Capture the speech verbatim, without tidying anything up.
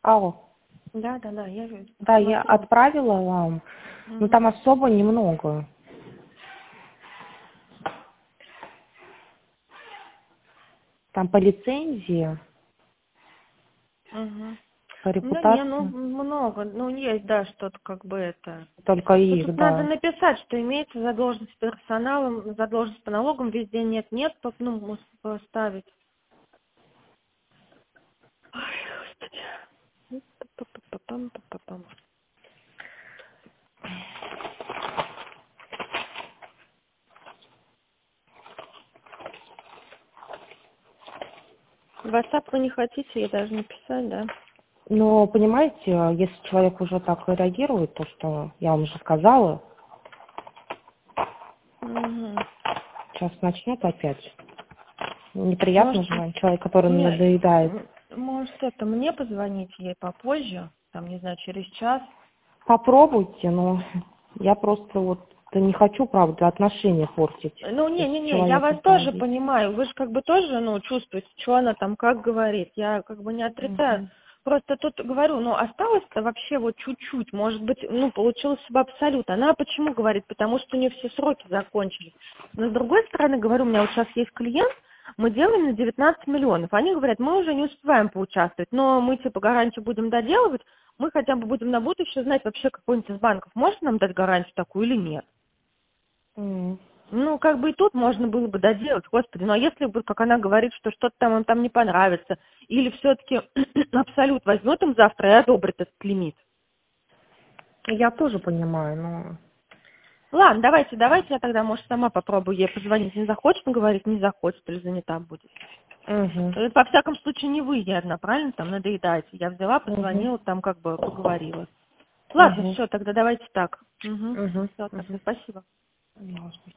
Алло. Да, да, да, я же Да, я смотрела. отправила вам, но Мгм. там особо немного. Там по лицензии, Мгм. по Ну, не, ну, репутации, много. Ну, есть, да, что-то как бы это. только Ну, их, тут надо да. написать, что имеется задолженность персоналом, задолженность по налогам, везде нет, нет, поп- ну, может поставить. Ой, господи. Ну, па-па-па-пам, па-па-пам. В WhatsApp вы не хотите, я даже написать, да? Но, понимаете, если человек уже так реагирует, то, что я вам уже сказала, Угу. сейчас начнет опять. Неприятно Может, же, человек, который мне, надоедает. м, может, это мне позвонить ей попозже, там, не знаю, через час. Попробуйте, но я просто вот не хочу, правда, отношения портить Ну, с не-не-не, я вас человеком тоже проводить. понимаю. Вы же как бы тоже, ну, чувствуете, что она там как говорит. Я как бы не отрицаю. Мгм. Просто тут говорю, ну, осталось-то вообще вот чуть-чуть. Может быть, ну, получилось бы абсолют. Она почему говорит? Потому что у нее все сроки закончились. Но с другой стороны, говорю, у меня вот сейчас есть клиент, мы делаем на девятнадцать миллионов. Они говорят, мы уже не успеваем поучаствовать, но мы типа гарантию будем доделывать, мы хотя бы будем на будущее знать вообще какой-нибудь из банков может нам дать гарантию такую или нет. М. Ну, как бы и тут можно было бы доделать, господи, ну а если бы, как она говорит, что что-то там им там не понравится, или все-таки абсолют возьмет им завтра и одобрит этот лимит. Я тоже понимаю, но... Ладно, давайте, давайте я тогда, может, сама попробую ей позвонить. Не захочет, он говорит, не захочет, или занята будет. Угу. Это, во всяком случае, не вы, я одна, правильно, там надоедаете. Я взяла, Угу. позвонила, там как бы поговорила. Ладно, Угу. все, тогда давайте так. Угу. Угу. Все, тогда Угу. спасибо. Ясно.